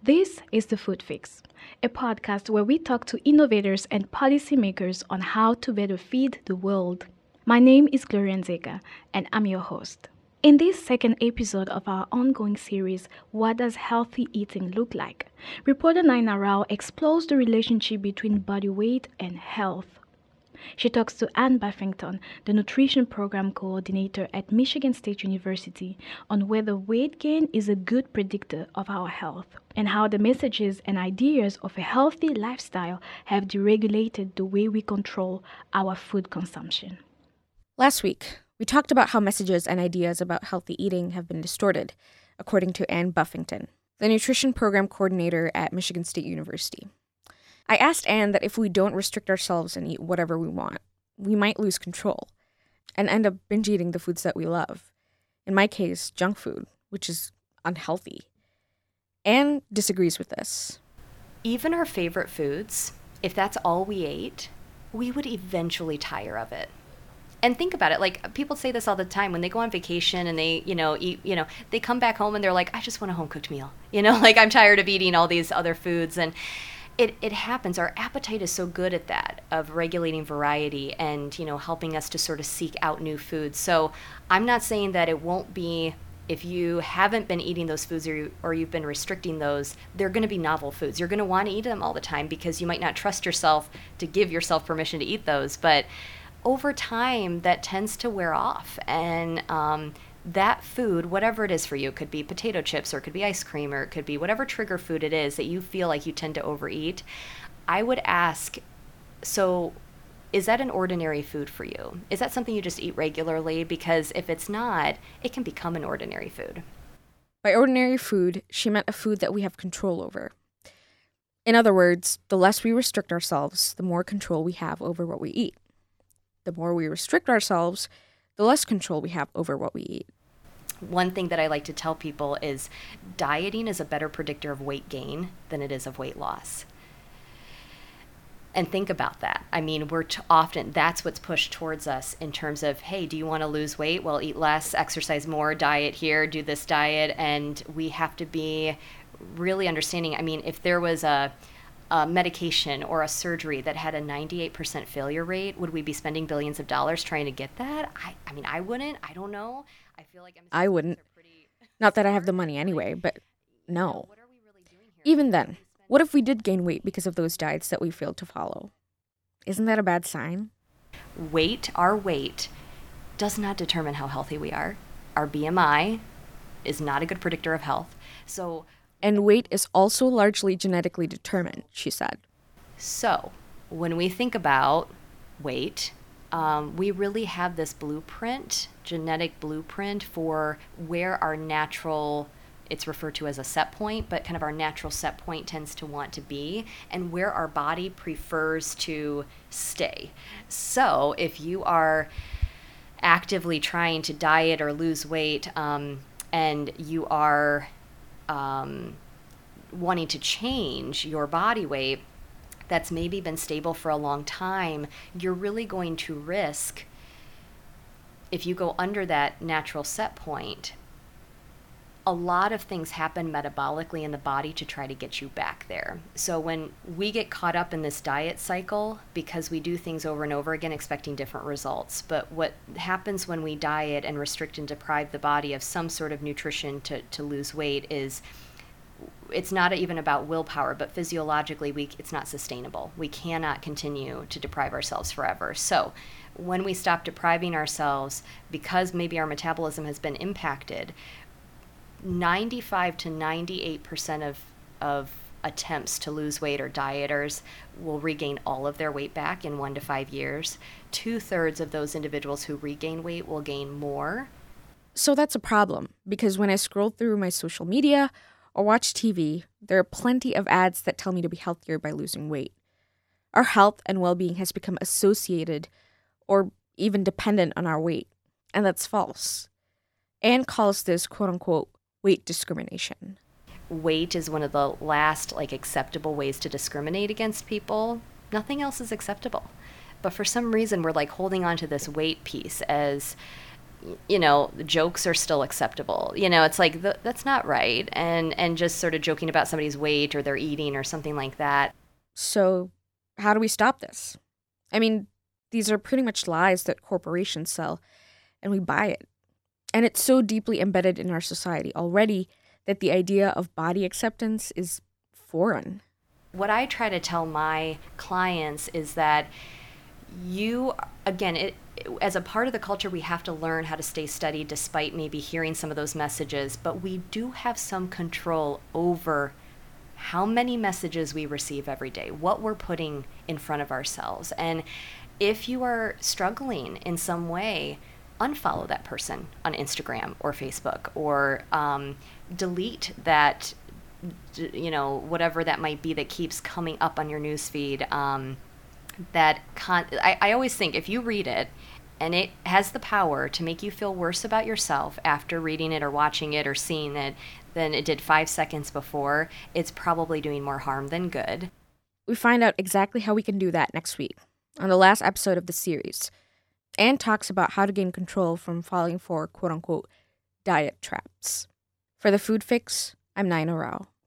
This is The Food Fix, a podcast where we talk to innovators and policymakers on how to better feed the world. My name is Gloria Nzeka, and I'm your host. In this second episode of our ongoing series, What Does Healthy Eating Look Like? Reporter Naina Rao explores the relationship between body weight and health. She talks to Ann Buffington, the nutrition program coordinator at Michigan State University, on whether weight gain is a good predictor of our health and how the messages and ideas of a healthy lifestyle have deregulated the way we control our food consumption. Last week, we talked about how messages and ideas about healthy eating have been distorted, according to Ann Buffington, the nutrition program coordinator at Michigan State University. I asked Ann that if we don't restrict ourselves and eat whatever we want, we might lose control and end up binge eating the foods that we love. In my case, junk food, which is unhealthy. Ann disagrees with this. Even our favorite foods, if that's all we ate, we would eventually tire of it. And think about it, like people say this all the time when they go on vacation and they, eat, they come back home and they're like, I just want a home cooked meal. Like I'm tired of eating all these other foods. And it happens. Our appetite is so good at that, of regulating variety and, helping us to sort of seek out new foods. So I'm not saying that it won't be, if you haven't been eating those foods or you've been restricting those, they're going to be novel foods. You're going to want to eat them all the time because you might not trust yourself to give yourself permission to eat those. But over time, that tends to wear off. And that food, whatever it is for you, it could be potato chips or it could be ice cream or it could be whatever trigger food it is that you feel like you tend to overeat, I would ask, so is that an ordinary food for you? Is that something you just eat regularly? Because if it's not, it can become an ordinary food. By ordinary food, she meant a food that we have control over. In other words, the less we restrict ourselves, the more control we have over what we eat. The more we restrict ourselves, the less control we have over what we eat. One thing that I like to tell people is dieting is a better predictor of weight gain than it is of weight loss. And think about that. I mean, often, that's what's pushed towards us in terms of, hey, do you want to lose weight? Well, eat less, exercise more, diet here, do this diet. And we have to be really understanding. I mean, if there was a medication or a surgery that had a 98% failure rate, would we be spending billions of dollars trying to get that? I mean, I wouldn't. I don't know. I feel like I wouldn't. Not that I have the money anyway, but no. Even then, what if we did gain weight because of those diets that we failed to follow? Isn't that a bad sign? Our weight, does not determine how healthy we are. Our BMI is not a good predictor of health. And weight is also largely genetically determined, she said. So, when we think about weight, we really have this blueprint, genetic blueprint for where our natural, it's referred to as a set point, but kind of our natural set point tends to want to be, and where our body prefers to stay. So, if you are actively trying to diet or lose weight, and you are wanting to change your body weight that's maybe been stable for a long time, you're really going to risk, if you go under that natural set point, a lot of things happen metabolically in the body to try to get you back there. So when we get caught up in this diet cycle, because we do things over and over again expecting different results, but what happens when we diet and restrict and deprive the body of some sort of nutrition to lose weight is, it's not even about willpower, but physiologically, it's not sustainable. We cannot continue to deprive ourselves forever. So when we stop depriving ourselves, because maybe our metabolism has been impacted, 95 to 98% of attempts to lose weight or dieters will regain all of their weight back in 1 to 5 years. 2/3 of those individuals who regain weight will gain more. So that's a problem, because when I scroll through my social media or watch TV, there are plenty of ads that tell me to be healthier by losing weight. Our health and well-being has become associated or even dependent on our weight, and that's false. Ann calls this, quote-unquote, weight discrimination. Weight is one of the last acceptable ways to discriminate against people. Nothing else is acceptable. But for some reason, we're holding on to this weight piece as jokes are still acceptable. It's like that's not right. And just sort of joking about somebody's weight or their eating or something like that. So how do we stop this? I mean, these are pretty much lies that corporations sell, and we buy it. And it's so deeply embedded in our society already that the idea of body acceptance is foreign. What I try to tell my clients is that as a part of the culture, we have to learn how to stay steady despite maybe hearing some of those messages, but we do have some control over how many messages we receive every day, what we're putting in front of ourselves. And if you are struggling in some way, unfollow that person on Instagram or Facebook, or delete that, whatever that might be that keeps coming up on your newsfeed. I always think if you read it and it has the power to make you feel worse about yourself after reading it or watching it or seeing it than it did 5 seconds before, it's probably doing more harm than good. We find out exactly how we can do that next week on the last episode of the series. Anne talks about how to gain control from falling for quote-unquote diet traps. For The Food Fix, I'm Naina Rao.